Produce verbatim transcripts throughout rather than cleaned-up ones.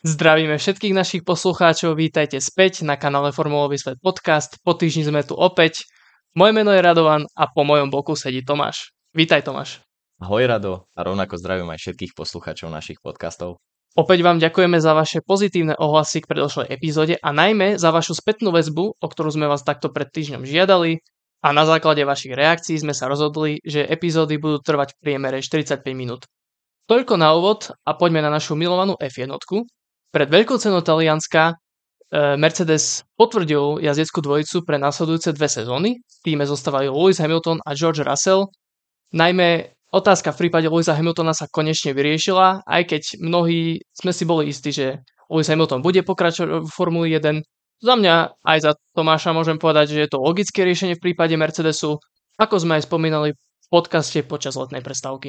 Zdravíme všetkých našich poslucháčov, vítajte späť na kanále Formulový svet podcast. Po týždni sme tu opäť. Moje meno je Radovan a po mojom boku sedí Tomáš. Vítaj Tomáš. Ahoj Rado a rovnako zdravím aj všetkých poslucháčov našich podcastov. Opäť vám ďakujeme za vaše pozitívne ohlasy k predošlej epizóde a najmä za vašu spätnú väzbu, o ktorú sme vás takto pred týždňom žiadali, a na základe vašich reakcií sme sa rozhodli, že epizódy budú trvať v priemere štyridsaťpäť minút. Toľko na úvod a poďme na našu milovanú ef jeden. Pred veľkou cenou Talianska e, Mercedes potvrdil jazdeckú dvojicu pre nasledujúce dve sezóny. V týme zostávajú Lewis Hamilton a George Russell. Najmä otázka v prípade Lewisa Hamiltona sa konečne vyriešila, aj keď mnohí sme si boli istí, že Lewis Hamilton bude pokračovať v Formuli jeden. Za mňa aj za Tomáša môžem povedať, že je to logické riešenie v prípade Mercedesu, ako sme aj spomínali v podcaste počas letnej prestávky.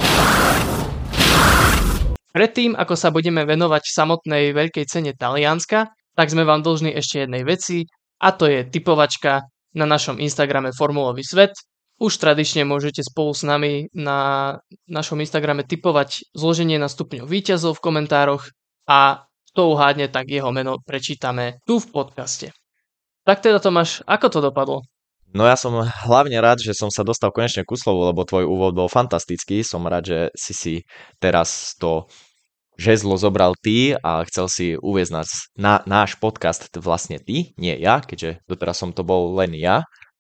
Predtým, ako sa budeme venovať samotnej veľkej cene Talianska, tak sme vám dlžní ešte jednej veci, a to je tipovačka na našom Instagrame Formulový svet. Už tradične môžete spolu s nami na našom Instagrame tipovať zloženie na stupňov víťazov v komentároch a kto uhádne, tak jeho meno prečítame tu v podcaste. Tak teda Tomáš, ako to dopadlo? No ja som hlavne rád, že som sa dostal konečne ku slovu, lebo tvoj úvod bol fantastický. Som rád, že si si teraz to žezlo zobral ty a chcel si uviesť nás na náš podcast vlastne ty, nie ja, keďže doteraz som to bol len ja.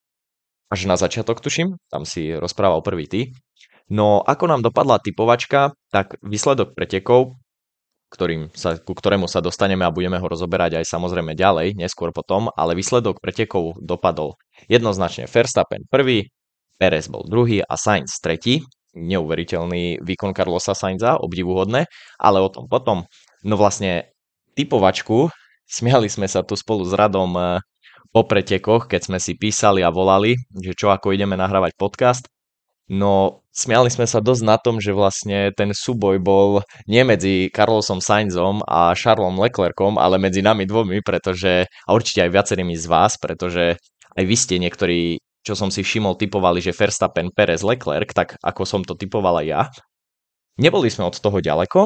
Až na začiatok tuším, tam si rozprával prvý ty. No ako nám dopadla typovačka, tak výsledok pretekov, ktorým sa, ku ktorému sa dostaneme a budeme ho rozoberať aj samozrejme ďalej, neskôr potom, ale výsledok pretekov dopadol jednoznačne Verstappen prvý, Perez bol druhý a Sainz tretí. Neuveriteľný výkon Carlosa Sainza, obdivuhodné, ale o tom potom. No vlastne typovačku, smiali sme sa tu spolu s Radom po pretekoch, keď sme si písali a volali, že čo ako ideme nahrávať podcast. No, smiali sme sa dosť na tom, že vlastne ten súboj bol nie medzi Carlosom Sainzom a Charlesom Leclercom, ale medzi nami dvomi, pretože, a určite aj viacerými z vás, pretože aj vy ste niektorí, čo som si všimol, typovali, že Verstappen, Perez, Leclerc, tak ako som to typovala ja. Neboli sme od toho ďaleko,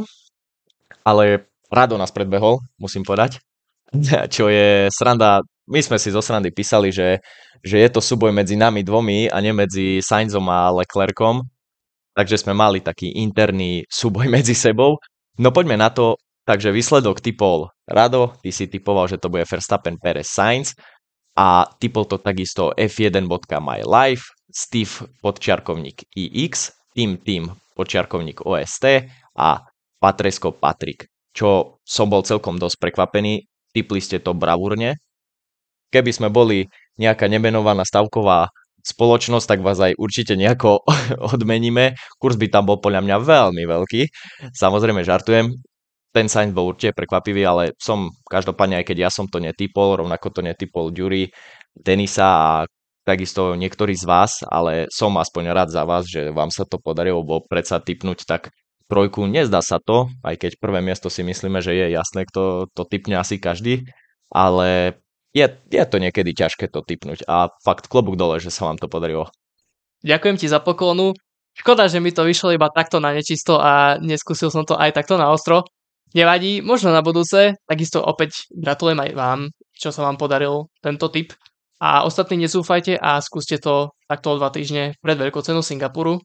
ale Rado nás predbehol, musím povedať, čo je sranda. My sme si zo srandy písali, že, že je to súboj medzi nami dvomi a nie medzi Sainzom a Leclercom, takže sme mali taký interný súboj medzi sebou. No poďme na to, takže výsledok typol Rado, ty si typoval, že to bude Verstappen, Perez, Sainz a typol to takisto ef jeden bodka my life, Steve podčiarkovník ix, Team Team podčiarkovník ost a Patresko Patrik, čo som bol celkom dosť prekvapený, tipli ste to bravúrne. Keby sme boli nejaká nemenovaná stavková spoločnosť, tak vás aj určite nejako odmeníme. Kurs by tam bol podľa mňa veľmi veľký. Samozrejme žartujem. Ten Sainz bol určite prekvapivý, ale som každopádne, aj keď ja som to netypol, rovnako to netypol Ďuri, Denisa a takisto niektorí z vás, ale som aspoň rád za vás, že vám sa to podarilo, bo predsa typnúť tak trojku nezdá sa to, aj keď prvé miesto si myslíme, že je jasné, kto to typne asi každý, ale Je, je to niekedy ťažké to tipnúť a fakt klobúk dole, že sa vám to podarilo. Ďakujem ti za poklonu. Škoda, že mi to vyšlo iba takto na nečisto a neskúsil som to aj takto na ostro. Nevadí, možno na budúce. Takisto opäť gratulujem aj vám, čo sa vám podaril tento tip. A ostatní nezúfajte a skúste to takto o dva týždne pred veľkou cenou Singapuru.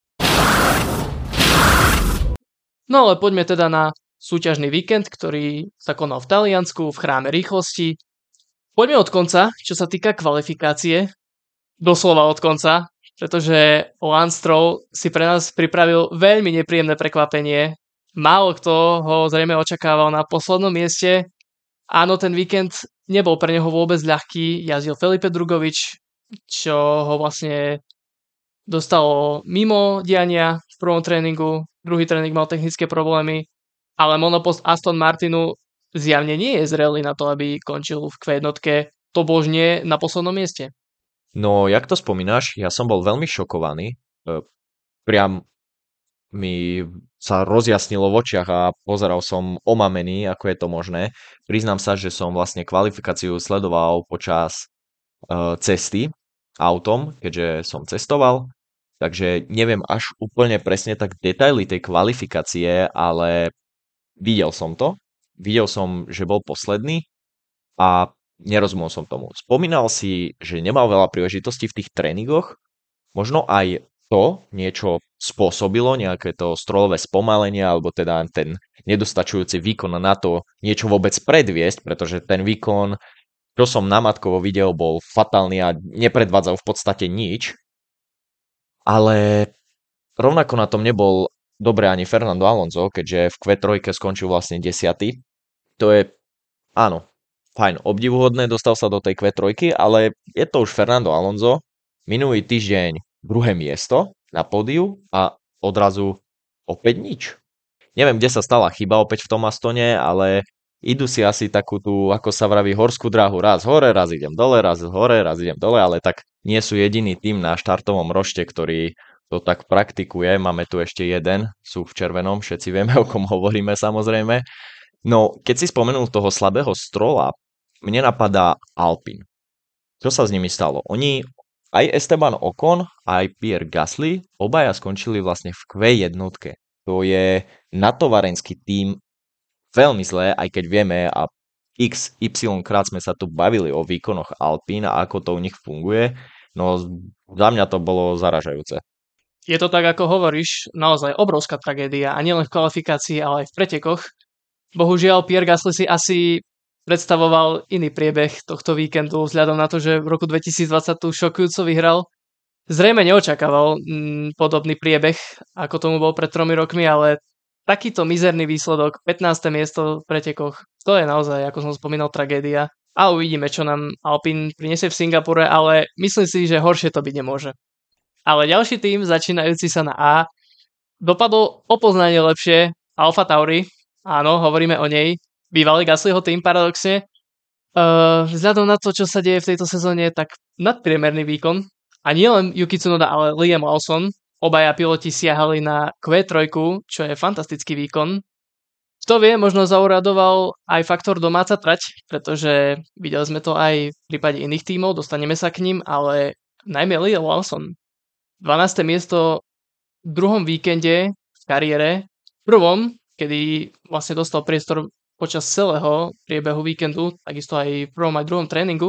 No ale poďme teda na súťažný víkend, ktorý sa konal v Taliansku v chráme rýchlosti. Poďme od konca, čo sa týka kvalifikácie. Doslova od konca, pretože Lance Stroll si pre nás pripravil veľmi nepríjemné prekvapenie. Málo kto ho zrejme očakával na poslednom mieste. Áno, ten víkend nebol pre neho vôbec ľahký. Jazdil Felipe Drugovich, čo ho vlastne dostalo mimo diania v prvom tréningu. Druhý tréning mal technické problémy, ale monopost Aston Martinu zjavne nie je zrelý na to, aby končil v kvé jednotke, to božne na poslednom mieste. No, jak to spomínaš, ja som bol veľmi šokovaný. Priam mi sa rozjasnilo v očiach a pozeral som omamený, ako je to možné. Priznám sa, že som vlastne kvalifikáciu sledoval počas uh, cesty autom, keďže som cestoval. Takže neviem až úplne presne tak detaily tej kvalifikácie, ale videl som to. videl som, že bol posledný a nerozumel som tomu. Spomínal si, že nemal veľa príležitostí v tých tréningoch, možno aj to niečo spôsobilo, nejaké to strojové spomalenie, alebo teda ten nedostačujúci výkon na to niečo vôbec predviesť, pretože ten výkon, čo som na Matkovo videl, bol fatálny a nepredvádzal v podstate nič. Ale rovnako na tom nebol dobre ani Fernando Alonso, keďže v kvé tri skončil vlastne desiaty. To je, áno, fajn, obdivuhodné, dostal sa do tej kvé tri, ale je to už Fernando Alonso. Minulý týždeň druhé miesto na pódiu a odrazu opäť nič. Neviem, kde sa stala chyba opäť v tom Astone, ale idú si asi takú tú, ako sa vraví, horskú dráhu. Raz hore, raz idem dole, raz hore, raz idem dole, ale tak nie sú jediný tým na štartovom rošte, ktorý to tak praktikuje. Máme tu ešte jeden, sú v červenom, všetci vieme, o kom hovoríme samozrejme. No, keď si spomenul toho slabého Strolla, mne napadá Alpine. Čo sa s nimi stalo? Oni, aj Esteban Ocon, aj Pierre Gasly, obaja skončili vlastne v kvé jedna. To je natovarenský tím veľmi zlé, aj keď vieme a x y krát sme sa tu bavili o výkonoch Alpine a ako to u nich funguje. No za mňa to bolo zaražajúce. Je to tak, ako hovoríš, naozaj obrovská tragédia a nielen v kvalifikácii, ale aj v pretekoch. Bohužiaľ, Pierre Gasly si asi predstavoval iný priebeh tohto víkendu vzhľadom na to, že v roku dvetisícdvadsať tu šokujúco vyhral. Zrejme neočakával mm, podobný priebeh, ako tomu bol pred tromi rokmi, ale takýto mizerný výsledok, pätnáste miesto v pretekoch, to je naozaj, ako som spomínal, tragédia. A uvidíme, čo nám Alpine prinesie v Singapure, ale myslím si, že horšie to byť nemôže. Ale ďalší tým, začínajúci sa na A, dopadol o poznanie lepšie, Alfa Tauri, áno, hovoríme o nej, bývalý Gaslyho tým paradoxne. Uh, vzhľadom na to, čo sa deje v tejto sezóne, tak nadpriemerný výkon. A nie len Yuki Tsunoda, ale Liam Lawson. Obaja piloti siahali na kvé tri, čo je fantastický výkon. Kto vie, možno zauradoval aj faktor domáca trať, pretože videli sme to aj v prípade iných tímov, dostaneme sa k ním, ale najmä Liam Lawson. dvanáste miesto v druhom víkende v kariére. V prvom, kedy vlastne dostal priestor počas celého priebehu víkendu, takisto aj v prvom aj druhom tréningu.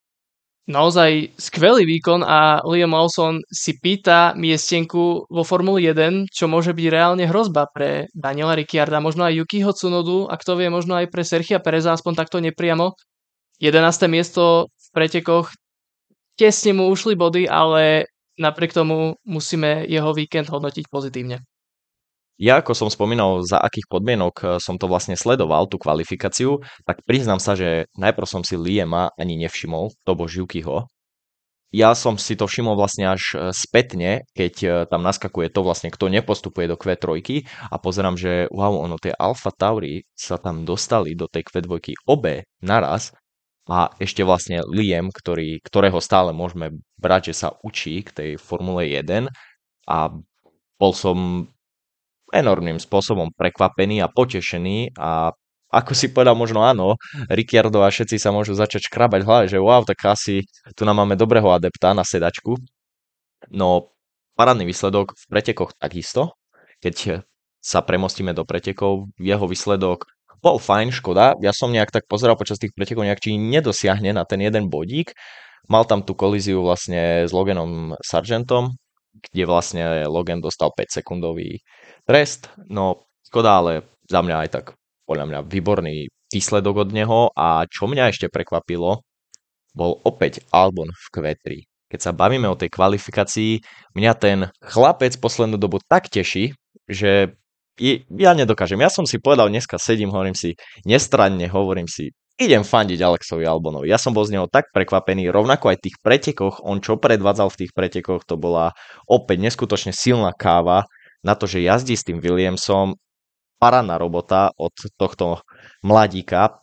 Naozaj skvelý výkon a Liam Lawson si pýta miestenku vo Formuli jeden, čo môže byť reálne hrozba pre Daniela Ricciarda, možno aj Yukiho Tsunodu a kto vie, možno aj pre Sergia Pereza, aspoň takto nepriamo. jedenáste miesto v pretekoch, tesne mu ušli body, ale napriek tomu musíme jeho víkend hodnotiť pozitívne. Ja, ako som spomínal, za akých podmienok som to vlastne sledoval, tú kvalifikáciu, tak priznám sa, že najprv som si Liama ani nevšimol, to bol Yukiho. Ja som si to všimol vlastne až spätne, keď tam naskakuje to vlastne, kto nepostupuje do kvé tri a pozerám, že wow, ono, tie Alfa Tauri sa tam dostali do tej kvé dva obe naraz a ešte vlastne Liam, ktorý, ktorého stále môžeme brať, že sa učí k tej Formule jeden a bol som enormným spôsobom prekvapený a potešený a ako si povedal, možno áno, Ricciardo a všetci sa môžu začať škrabať v hlave, že wow, tak asi tu nám máme dobrého adepta na sedačku. No, parádny výsledok v pretekoch takisto, keď sa premostíme do pretekov, jeho výsledok bol fajn, škoda, ja som nejak tak pozeral počas tých pretekov, nejak či nedosiahne na ten jeden bodík, mal tam tú kolíziu vlastne s Loganom Sargentom, kde vlastne Logan dostal päť sekundový trest, no škoda, ale za mňa aj tak podľa mňa výborný výsledok od neho a čo mňa ešte prekvapilo, bol opäť Albon v kvé tri. Keď sa bavíme o tej kvalifikácii, mňa ten chlapec poslednú dobu tak teší, že ja nedokážem. Ja som si povedal, dneska sedím, hovorím si, nestranne, hovorím si, idem fandiť Alexovi Albonovi. Ja som bol z neho tak prekvapený, rovnako aj v tých pretekoch, on čo predvádzal v tých pretekoch, to bola opäť neskutočne silná káva na to, že jazdí s tým Williamsom, parádna robota od tohto mladíka.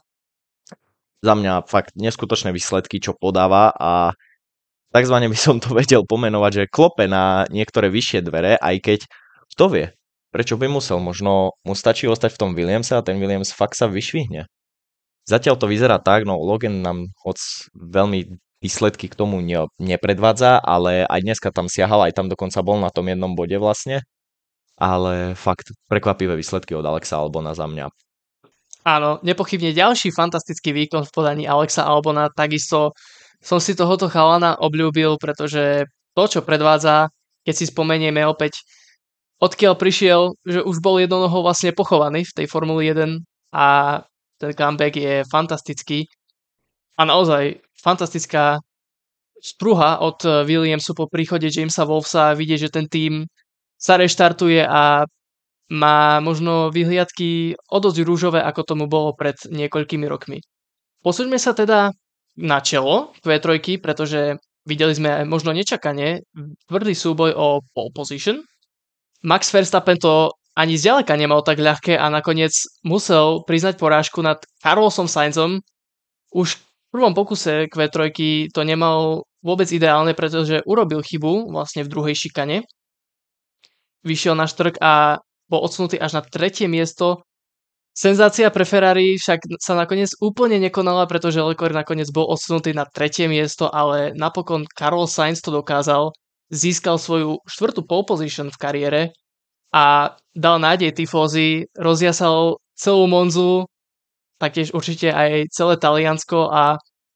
Za mňa fakt neskutočné výsledky, čo podáva a takzvané by som to vedel pomenovať, že klope na niektoré vyššie dvere, aj keď kto vie, prečo by musel, možno mu stačí ostať v tom Williamse a ten Williams fakt sa vyšvihne. Zatiaľ to vyzerá tak, no Logan nám hoc veľmi výsledky k tomu ne, nepredvádza, ale aj dneska tam siahal, aj tam dokonca bol na tom jednom bode vlastne. Ale fakt prekvapivé výsledky od Alexa Albona za mňa. Áno, nepochybne ďalší fantastický výkon v podaní Alexa Albona, takisto som si tohoto chalana obľúbil, pretože to, čo predvádza, keď si spomenieme opäť, odkiaľ prišiel, že už bol jednonohou vlastne pochovaný v tej Formuli jeden a ten comeback je fantastický a naozaj fantastická spruha od Williamsu po príchode Jamesa Wolfsa, vidieť, že ten tím sa reštartuje a má možno vyhliadky o dosť rúžové, ako tomu bolo pred niekoľkými rokmi. Posuňme sa teda na čelo kvé tri, pretože videli sme možno nečakane tvrdý súboj o pole position. Max Verstappen to ani zďaleka nemal tak ľahké a nakoniec musel priznať porážku nad Carlosom Sainzom. Už v prvom pokuse kvé tri to nemal vôbec ideálne, pretože urobil chybu vlastne v druhej šikane. Vyšiel na štrk a bol odsunutý až na tretie miesto. Senzácia pre Ferrari však sa nakoniec úplne nekonala, pretože Leclerc nakoniec bol odsunutý na tretie miesto, ale napokon Carlos Sainz to dokázal, získal svoju štvrtú pole position v kariére a dal nádej tifózy, rozjasal celú Monzu, taktiež určite aj celé Taliansko a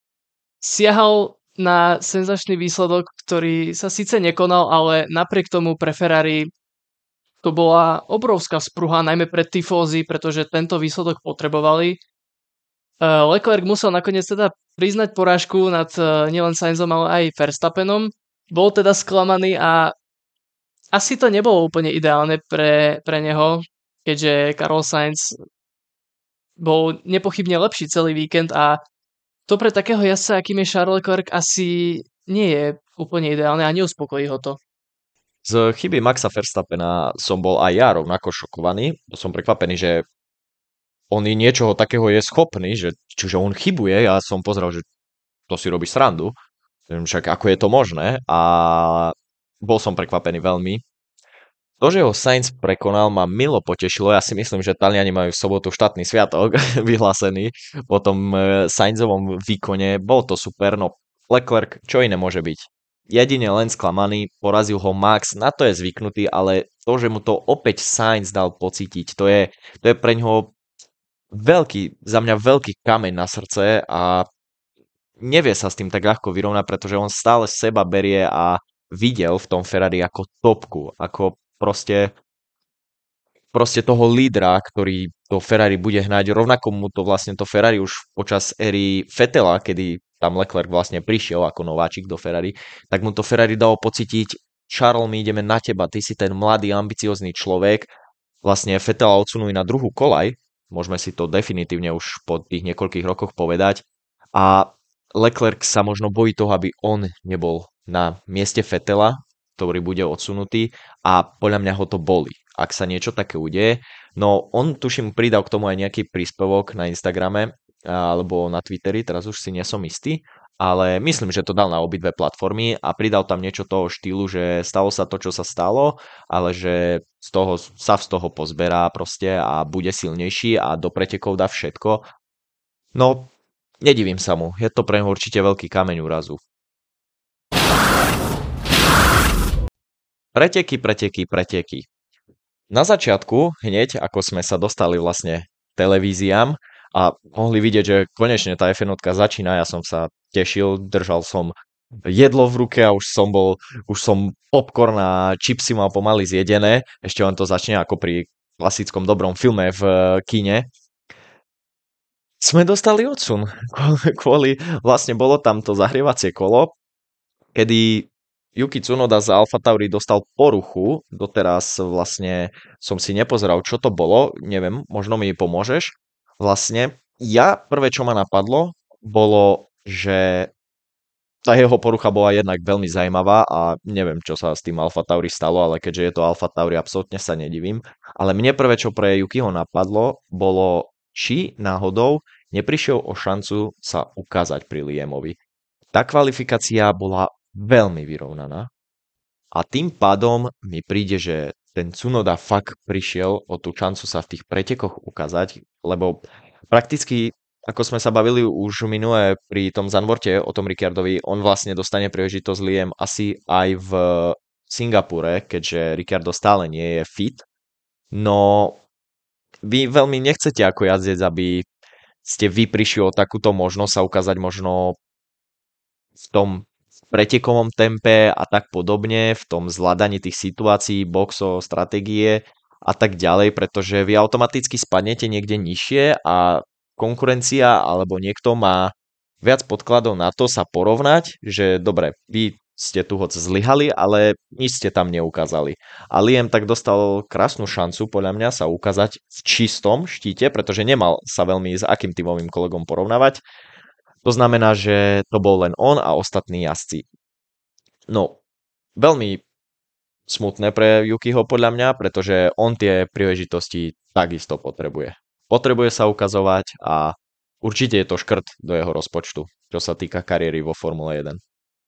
siahal na senzačný výsledok, ktorý sa síce nekonal, ale napriek tomu pre Ferrari to bola obrovská spruha, najmä pre tifózy, pretože tento výsledok potrebovali. Leclerc musel nakoniec teda priznať porážku nad nielen Sainzom, ale aj Verstappenom. Bol teda sklamaný a asi to nebolo úplne ideálne pre, pre neho, keďže Carlos Sainz bol nepochybne lepší celý víkend a to pre takého jazdca, akým je Charles Leclerc, asi nie je úplne ideálne a neuspokojí ho to. Z chyby Maxa Verstappena som bol aj ja rovnako šokovaný. Som prekvapený, že on i niečoho takého je schopný, že čiže on chybuje, ja som pozrel, že to si robí srandu, však ako je to možné a bol som prekvapený veľmi. To, že ho Sainz prekonal, ma milo potešilo. Ja si myslím, že Taliani majú v sobotu štátny sviatok vyhlásený po tom Sainzovom výkone. Bol to super, no Leclerc, čo iné môže byť? Jedine len sklamaný, porazil ho Max, na to je zvyknutý, ale to, že mu to opäť Sainz dal pocítiť, to je, to je pre ňoho veľký, za mňa veľký kameň na srdce a nevie sa s tým tak ľahko vyrovnať, pretože on stále seba berie a videl v tom Ferrari ako topku, ako proste proste toho lídra, ktorý to Ferrari bude hnať. Rovnako mu to vlastne to Ferrari už počas éry Vettela, kedy tam Leclerc vlastne prišiel ako nováčik do Ferrari, tak mu to Ferrari dalo pocítiť, Charles, my ideme na teba, ty si ten mladý, ambiciózny človek. Vlastne Vettela odsunuli na druhú kolaj, môžeme si to definitívne už po tých niekoľkých rokoch povedať. A Leclerc sa možno bojí toho, aby on nebol na mieste Vettela, ktorý bude odsunutý a podľa mňa ho to boli, ak sa niečo také udeje. No on tuším pridal k tomu aj nejaký príspevok na Instagrame alebo na Twitteri, teraz už si nie som istý, ale myslím, že to dal na obidve platformy a pridal tam niečo toho štýlu, že stalo sa to, čo sa stalo, ale že z toho, sa z toho pozberá proste a bude silnejší a do pretekov dá všetko. No, nedivím sa mu, je to pre neho určite veľký kameň úrazu. Preteky, preteky, preteky. Na začiatku, hneď ako sme sa dostali vlastne k televíziám a mohli vidieť, že konečne tá ef jeden začína, ja som sa tešil, držal som jedlo v ruke a už som bol, už som popcorn a čipsy mal pomaly zjedené, ešte len to začne ako pri klasickom dobrom filme v kine. Sme dostali odsun, kvôli, vlastne bolo tam to zahrievacie kolo, kedy Yuki Tsunoda z AlphaTauri dostal poruchu, doteraz vlastne som si nepozeral, čo to bolo, neviem, možno mi pomôžeš. Vlastne ja prvé, čo ma napadlo, bolo, že tá jeho porucha bola jednak veľmi zaujímavá a neviem, čo sa s tým AlphaTauri stalo, ale keďže je to AlphaTauri, absolútne sa nedivím. Ale mne prvé, čo pre Yukiho napadlo, bolo, či náhodou neprišiel o šancu sa ukázať pri Liamovi. Tá kvalifikácia bola veľmi vyrovnaná a tým pádom mi príde, že ten Tsunoda fakt prišiel o tú šancu sa v tých pretekoch ukázať, lebo prakticky, ako sme sa bavili už minulé pri tom Zandvoorte o tom Ricciardovi, on vlastne dostane príležitosť Liam asi aj v Singapúre, keďže Ricciardo stále nie je fit. No vy veľmi nechcete ako jazdec, aby ste vy prišli o takúto možnosť sa ukázať možno v tom pretekovom tempe a tak podobne, v tom zvládaní tých situácií, boxov, stratégie a tak ďalej, pretože vy automaticky spadnete niekde nižšie a konkurencia alebo niekto má viac podkladov na to sa porovnať, že dobre, vy ste tu hoď zlyhali, ale nič ste tam neukázali. A Liam tak dostal krásnu šancu, podľa mňa, sa ukázať v čistom štíte, pretože nemal sa veľmi s akým tímovým kolegom porovnávať. To znamená, že to bol len on a ostatní jazdci. No, veľmi smutné pre Yukiho podľa mňa, pretože on tie príležitosti takisto potrebuje. Potrebuje sa ukazovať a určite je to škrt do jeho rozpočtu, čo sa týka kariéry vo Formule jeden.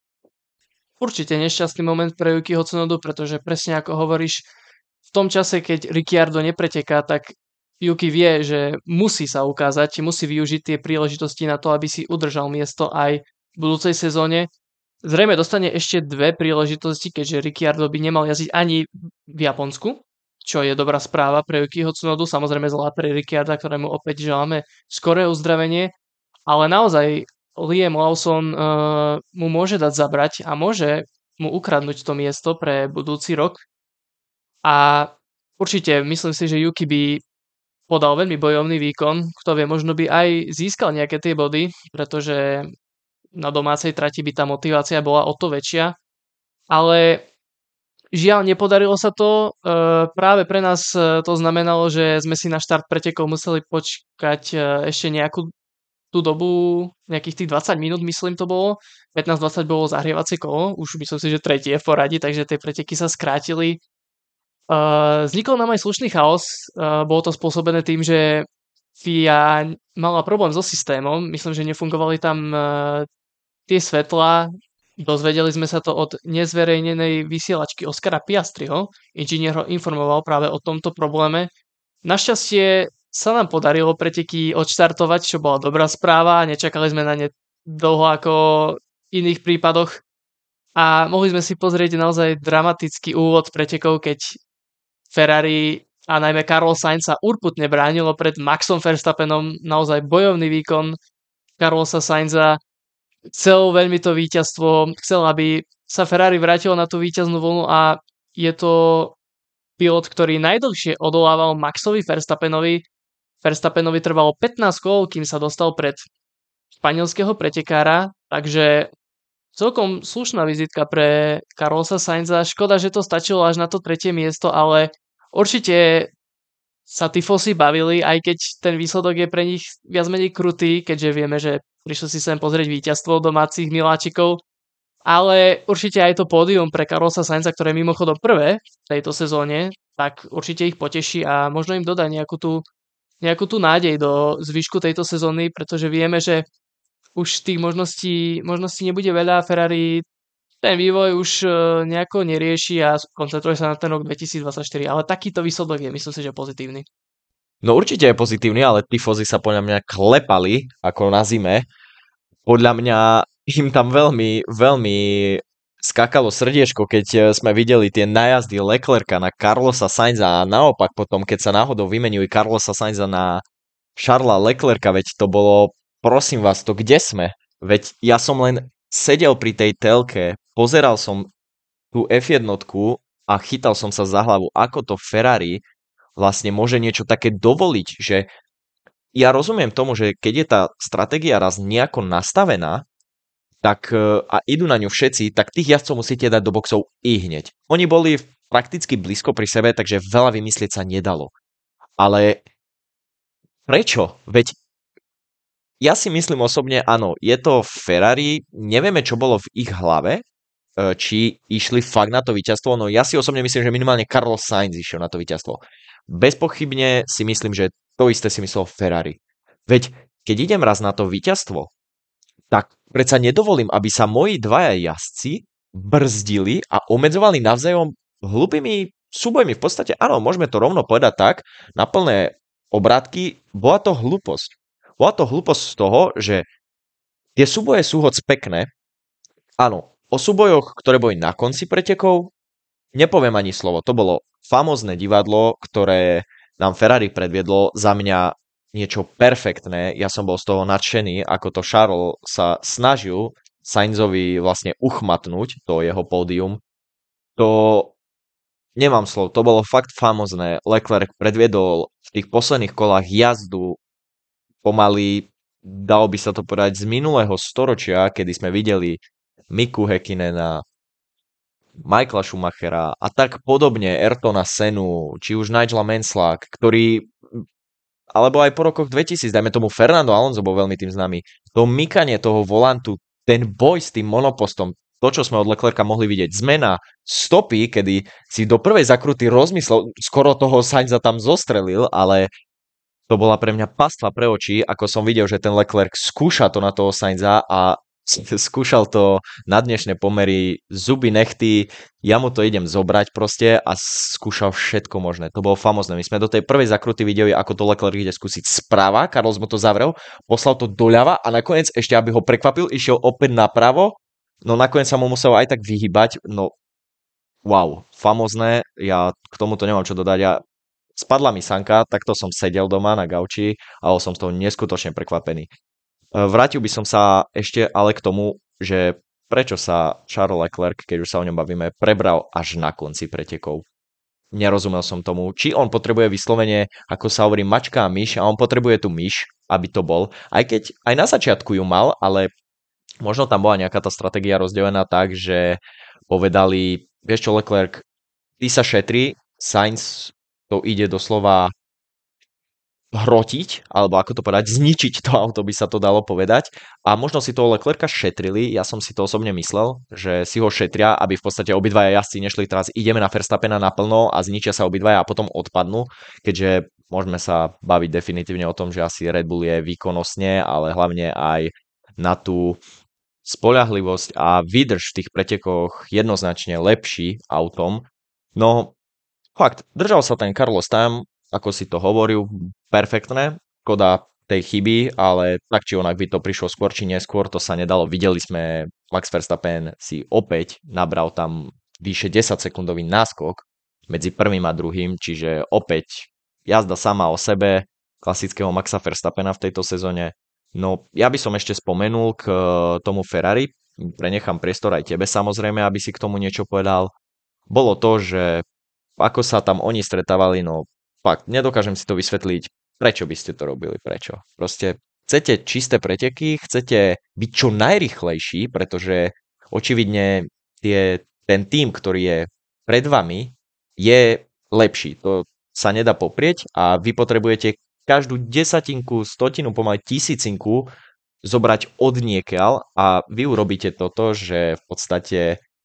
Určite nešťastný moment pre Yukiho Tsunodu, pretože presne ako hovoríš, v tom čase, keď Ricciardo nepreteká, tak Yuki vie, že musí sa ukázať, musí využiť tie príležitosti na to, aby si udržal miesto aj v budúcej sezóne. Zrejme dostane ešte dve príležitosti, keďže Ricciardo by nemal jazdiť ani v Japonsku, čo je dobrá správa pre Yukiho Tsunodu, samozrejme zlá pre Ricciarda, ktorému opäť želáme skoré uzdravenie, ale naozaj Liam Lawson uh, mu môže dať zabrať a môže mu ukradnúť to miesto pre budúci rok. A určite myslím si, že Yuki by podal veľmi bojovný výkon. Kto vie, možno by aj získal nejaké tie body, pretože na domácej trati by tá motivácia bola o to väčšia. Ale žiaľ, nepodarilo sa to. Uh, práve pre nás uh, to znamenalo, že sme si na štart pretekov museli počkať uh, ešte nejakú tú dobu, nejakých tých dvadsať minút, myslím to bolo. pätnásť dvadsať bolo zahrievacie kolo, už myslím si, že tretie v poradí, takže tie preteky sa skrátili. Uh, vznikol nám aj slušný chaos, uh, bolo to spôsobené tým, že F I A mala problém so systémom, myslím, že nefungovali tam uh, tie svetlá, dozvedeli sme sa to od nezverejnenej vysielačky Oskara Piastriho, inžinier ho informoval práve o tomto probléme. Našťastie sa nám podarilo preteky odštartovať, čo bola dobrá správa, nečakali sme na ne dlho ako v iných prípadoch a mohli sme si pozrieť naozaj dramatický úvod pretekov, keď Ferrari a najmä Carlos Sainz sa urputne bránilo pred Maxom Verstappenom, naozaj bojovný výkon Carlosa Sainza, chcel veľmi to víťazstvo, chcel, aby sa Ferrari vrátilo na tú víťaznú vlnu a je to pilot, ktorý najdlhšie odolával Maxovi Verstappenovi. Verstappenovi trvalo pätnásť kôl, kým sa dostal pred španielského pretekára, takže celkom slušná vizitka pre Carlosa Sainza. Škoda, že to stačilo až na to tretie miesto, ale určite sa tifosi bavili, aj keď ten výsledok je pre nich viac menej krutý, keďže vieme, že prišli si sem pozrieť víťazstvo domácich miláčikov. Ale určite aj to pódium pre Carlosa Sainza, ktoré je mimochodom prvé v tejto sezóne, tak určite ich poteší a možno im dodá nejakú tú nejakú tú nádej do zvyšku tejto sezóny, pretože vieme, že už tých možností, možností nebude veľa. Ferrari ten vývoj už nejako nerieši a koncentruje sa na ten rok dvetisícdvadsaťštyri, ale takýto výsledok je, myslím si, že pozitívny. No určite je pozitívny, ale tifozi sa podľa mňa klepali ako na zime. Podľa mňa im tam veľmi, veľmi skákalo srdiečko, keď sme videli tie najazdy Leclerca na Carlosa Sainza a naopak potom, keď sa náhodou vymenili Carlosa Sainza na Charlesa Leclerca, veď to bolo, prosím vás, to kde sme? Veď ja som len sedel pri tej telke, pozeral som tú ef jeden a chytal som sa za hlavu, ako to Ferrari vlastne môže niečo také dovoliť, že ja rozumiem tomu, že keď je tá stratégia raz nejako nastavená, tak a idú na ňu všetci, tak tých jazdcov musíte dať do boxov i hneď. Oni boli prakticky blízko pri sebe, takže veľa vymyslieť sa nedalo. Ale prečo? Veď ja si myslím osobne, áno, je to Ferrari, nevieme, čo bolo v ich hlave, či išli fakt na to víťazstvo, no ja si osobne myslím, že minimálne Carlos Sainz išiel na to víťazstvo. Bezpochybne si myslím, že to isté si myslel Ferrari. Veď keď idem raz na to víťazstvo, tak predsa nedovolím, aby sa moji dvaja jazdci brzdili a obmedzovali navzájom hlúpými súbojmi. V podstate, áno, môžeme to rovno povedať tak, na plné obrátky, bola to hlúposť. Bola to hlúposť z toho, že tie súboje sú hoc pekné. Áno, o súbojoch, ktoré boli na konci pretekov, nepoviem ani slovo. To bolo famózne divadlo, ktoré nám Ferrari predviedlo, za mňa niečo perfektné. Ja som bol z toho nadšený, ako to Charles sa snažil Sainzovi vlastne uchmatnúť to jeho pódium. To nemám slov, to bolo fakt famózne. Leclerc predviedol v tých posledných kolách jazdu pomaly, dalo by sa to povedať, z minulého storočia, kedy sme videli Miku Häkkinena, Michaela Schumachera a tak podobne, Ayrtona Senu, či už Nigela Mansella, ktorý, alebo aj po rokoch dvetisíc, dajme tomu Fernando Alonso bol veľmi tým známy. To mykanie toho volantu, ten boj s tým monopostom, to, čo sme od Leclerca mohli vidieť, zmena stopy, kedy si do prvej zakruty rozmyslel, skoro toho Sainza tam zostrelil, ale to bola pre mňa pastva pre oči, ako som videl, že ten Leclerc skúša to na toho Sainza a skúšal to na dnešné pomery, zuby nechty, ja mu to idem zobrať proste a skúšal všetko možné. To bolo famózne. My sme do tej prvej zakruty videli, ako to Leclerc ide skúsiť sprava, Carlos mu to zavrel, poslal to doľava a nakoniec ešte, aby ho prekvapil, išiel opäť napravo, no nakoniec sa mu musel aj tak vyhybať, no wow, famózne, ja k tomuto nemám čo dodať, ja spadla mi sanka, takto som sedel doma na gauči a bol som z toho neskutočne prekvapený. Vrátil by som sa ešte ale k tomu, že prečo sa Charles Leclerc, keď už sa o ňom bavíme, prebral až na konci pretekov. Nerozumel som tomu, či on potrebuje vyslovene, ako sa hovorí, mačka a myš, a on potrebuje tú myš, aby to bol. Aj keď aj na začiatku ju mal, ale možno tam bola nejaká tá stratégia rozdelená tak, že povedali, vieš čo, Leclerc, ty sa šetri, Sainz to ide doslova hrotiť, alebo ako to povedať, zničiť to auto, by sa to dalo povedať. A možno si toho Leclerca šetrili, ja som si to osobne myslel, že si ho šetria, aby v podstate obidvaja jazdci nešli teraz ideme na Verstappena naplno a zničia sa obidvaja a potom odpadnú, keďže môžeme sa baviť definitívne o tom, že asi Red Bull je výkonnostne, ale hlavne aj na tú spoľahlivosť a výdrž v tých pretekoch jednoznačne lepší autom. No fakt, držal sa ten Carlos tam, ako si to hovoril, perfektné, škoda tej chyby, ale tak či onak by to prišlo skôr či neskôr, to sa nedalo. Videli sme, Max Verstappen si opäť nabral tam vyše desaťsekundový náskok medzi prvým a druhým, čiže opäť jazda sama o sebe klasického Maxa Verstappena v tejto sezóne. No ja by som ešte spomenul k tomu Ferrari, prenechám priestor aj tebe samozrejme, aby si k tomu niečo povedal. Bolo to, že ako sa tam oni stretávali, no fakt, nedokážem si to vysvetliť, prečo by ste to robili, prečo. Proste chcete čisté preteky, chcete byť čo najrychlejší, pretože očividne tie, ten tím, ktorý je pred vami, je lepší. To sa nedá poprieť a vy potrebujete každú desatinku, stotinu, pomaly tisícinku zobrať od niekiaľ a vy urobíte toto, že v podstate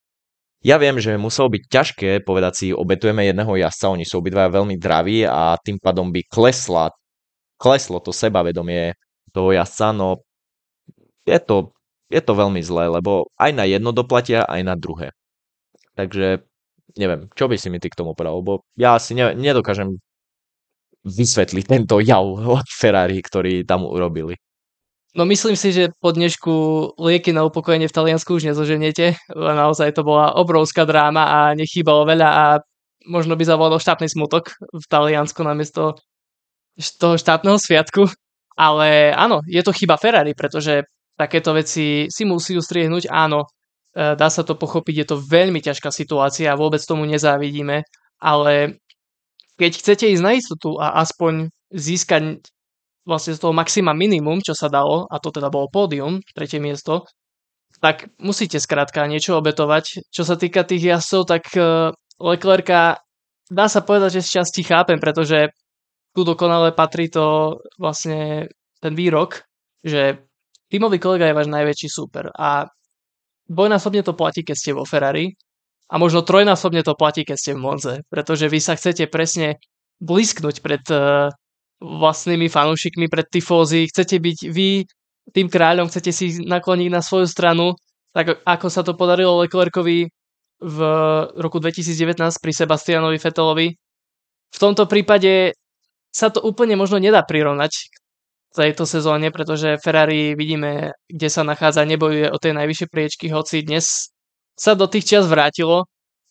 ja viem, že muselo byť ťažké povedať si, obetujeme jedného jazdca, oni sú obidvaja veľmi draví a tým pádom by klesla, kleslo to sebavedomie toho jazdca, no je to, je to veľmi zlé, lebo aj na jedno doplatia, aj na druhé. Takže neviem, čo by si mi ty k tomu povedal, lebo ja si ne, nedokážem vysvetliť tento jav od Ferrari, ktorý tam urobili. No myslím si, že po dnešku lieky na upokojenie v Taliansku už nezoženiete. Naozaj to bola obrovská dráma a nechýbalo veľa a možno by zavolal štátny smutok v Taliansku namiesto toho štátneho sviatku. Ale áno, je to chyba Ferrari, pretože takéto veci si musí ustriehnúť. Áno, dá sa to pochopiť, je to veľmi ťažká situácia a vôbec tomu nezávidíme. Ale keď chcete ísť na istotu a aspoň získať vlastne z toho maxima minimum, čo sa dalo, a to teda bolo pódium, tretie miesto, tak musíte skrátka niečo obetovať. Čo sa týka tých jazdcov, tak uh, Leclerca dá sa povedať, že z časti chápem, pretože tu dokonale patrí to vlastne ten výrok, že tímový kolega je váš najväčší súper a dvojnásobne to platí, keď ste vo Ferrari a možno trojnásobne to platí, keď ste v Monze, pretože vy sa chcete presne blisknúť pred uh, vlastnými fanúšikmi, pred tifózy, chcete byť vy tým kráľom, chcete si nakloniť na svoju stranu, tak ako sa to podarilo Leclercovi v roku dvetisícdevätnásť pri Sebastianovi Vettelovi. V tomto prípade sa to úplne možno nedá prirovnať k tejto sezóne, pretože Ferrari vidíme, kde sa nachádza, nebojuje o tej najvyššie priečky, hoci dnes sa do tých čias vrátilo,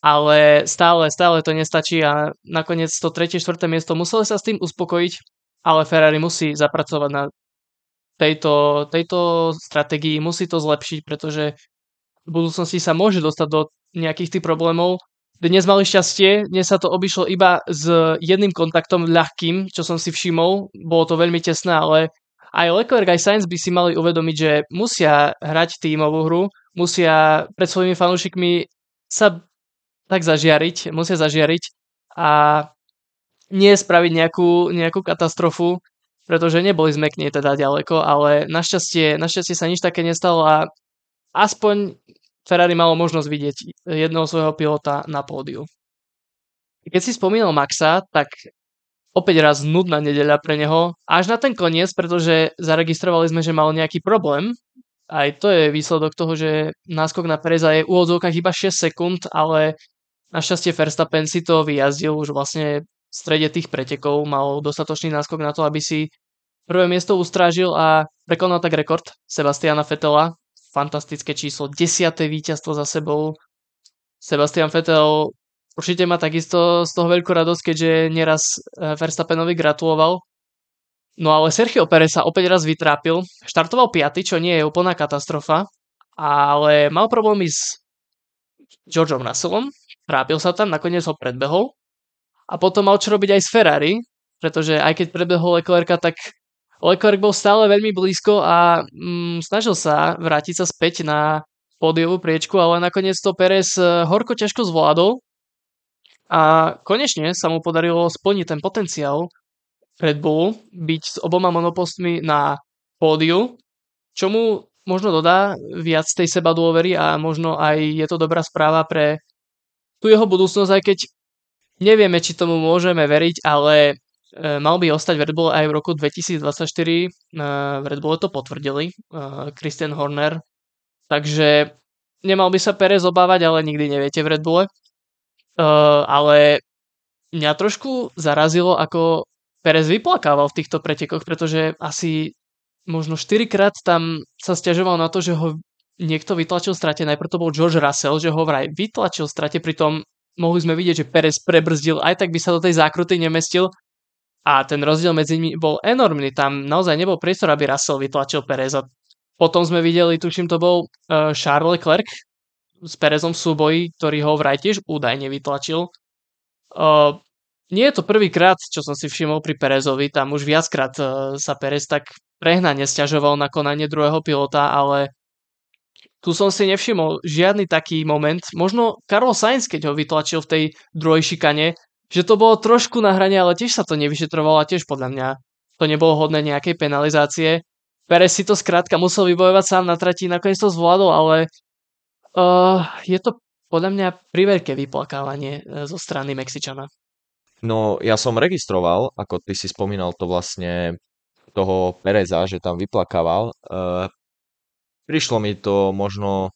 ale stále, stále to nestačí a nakoniec to tretie, štvrté miesto museli sa s tým uspokojiť, ale Ferrari musí zapracovať na tejto, tejto stratégii, musí to zlepšiť, pretože v budúcnosti sa môže dostať do nejakých tých problémov. Dnes mali šťastie, dnes sa to obišlo iba s jedným kontaktom ľahkým, čo som si všimol, bolo to veľmi tesné, ale aj Leclerc aj Sainz by si mali uvedomiť, že musia hrať tímovú hru, musia pred svojimi fanúšikmi sa tak zažiariť, musia zažiariť a nie spraviť nejakú, nejakú katastrofu, pretože neboli sme k nej teda ďaleko, ale našťastie, našťastie sa nič také nestalo a aspoň Ferrari malo možnosť vidieť jedného svojho pilota na pódiu. Keď si spomínal Maxa, tak opäť raz nudná nedeľa pre neho, až na ten koniec, pretože zaregistrovali sme, že mal nejaký problém. Aj to je výsledok toho, že náskok na Pereza je v úvodzovkách iba šesť sekúnd, ale našťastie Verstappen si to vyjazdil už vlastne v strede tých pretekov, mal dostatočný náskok na to, aby si prvé miesto ustrážil a prekonal tak rekord Sebastiana Vettela. Fantastické číslo, desiate víťazstvo za sebou. Sebastian Vettel určite má takisto z toho veľkú radosť, keďže nieraz Verstappenovi gratuloval. No ale Sergio Perez sa opäť raz vytrápil. Štartoval piaty, čo nie je úplná katastrofa, ale mal problémy s Georgeom Russellom. Trápil sa tam, nakoniec ho predbehol. A potom mal čo robiť aj s Ferrari, pretože aj keď predbehol Leclerca, tak Leclerc bol stále veľmi blízko a mm, snažil sa vrátiť sa späť na pódiovú priečku, ale nakoniec to Perez horko ťažko zvládol a konečne sa mu podarilo splniť ten potenciál Red Bullu, byť s oboma monopostmi na pódiu, čo mu možno dodá viac tej seba dôvery a možno aj je to dobrá správa pre tú jeho budúcnosť, aj keď nevieme, či tomu môžeme veriť, ale mal by ostať v Red Bull aj v roku dvetisícdvadsaťštyri. V Red Bulle to potvrdili, Christian Horner. Takže nemal by sa Perez obávať, ale nikdy neviete v Red Bulle. Ale mňa trošku zarazilo, ako Perez vyplakával v týchto pretekoch, pretože asi možno štyrikrát tam sa sťažoval na to, že ho niekto vytlačil v strate. Najprv to bol George Russell, že ho vraj vytlačil v strate, pritom mohli sme vidieť, že Perez prebrzdil, aj tak by sa do tej zákruty nemestil. A ten rozdiel medzi nimi bol enormný. Tam naozaj nebol priestor, aby Russell vytlačil Pereza. Potom sme videli, tuším, to bol uh, Charles Leclerc s Perezom v súboji, ktorý ho vraj tiež údajne vytlačil. Uh, nie je to prvýkrát, čo som si všimol pri Perezovi. Tam už viackrát uh, sa Perez tak prehnane sťažoval na konanie druhého pilota, ale tu som si nevšimol žiadny taký moment. Možno Carlos Sainz, keď ho vytlačil v tej druhej šikane, že to bolo trošku na hrane, ale tiež sa to nevyšetrovalo a tiež podľa mňa to nebolo hodné nejakej penalizácie. Perez si to skrátka musel vybojovať sám na trati, nakoniec to zvládol, ale uh, je to podľa mňa priveľké vyplakávanie zo strany Mexičana. No, ja som registroval, ako ty si spomínal to vlastne toho Pereza, že tam vyplakával. Uh, prišlo mi to možno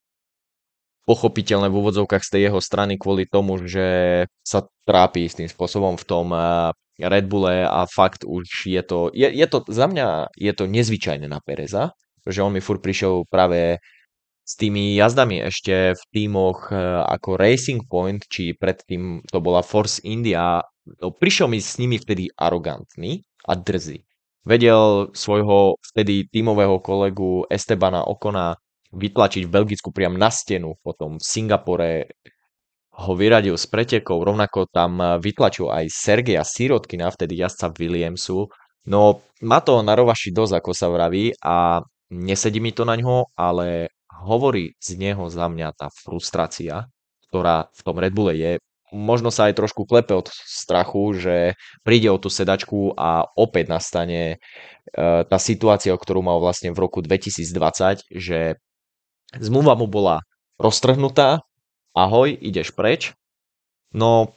pochopiteľné v úvodzovkách z tej jeho strany kvôli tomu, že sa trápi istým spôsobom v tom Red Bulle a fakt už je to, je, je to, za mňa je to nezvyčajné na Pereza, že on mi furt prišiel práve s tými jazdami ešte v tímoch ako Racing Point, či predtým to bola Force India, no, prišiel mi s nimi vtedy arogantný a drzý. Vedel svojho vtedy tímového kolegu Estebana Ocona vytlačiť v Belgicku priam na stenu, potom v Singapore ho vyradil z pretekov, rovnako tam vytlačil aj Sergeja Sirotkina, vtedy jazdca Williamsu. No, má to na rovaši dosť, ako sa vraví, a nesedí mi to na ňo, ale hovorí z neho za mňa tá frustrácia, ktorá v tom Red Bulle je. Možno sa aj trošku klepe od strachu, že príde o tú sedačku a opäť nastane tá situácia, o ktorú mal vlastne v roku dvetisícdvadsať, že zmluva mu bola roztrhnutá, ahoj, ideš preč. No,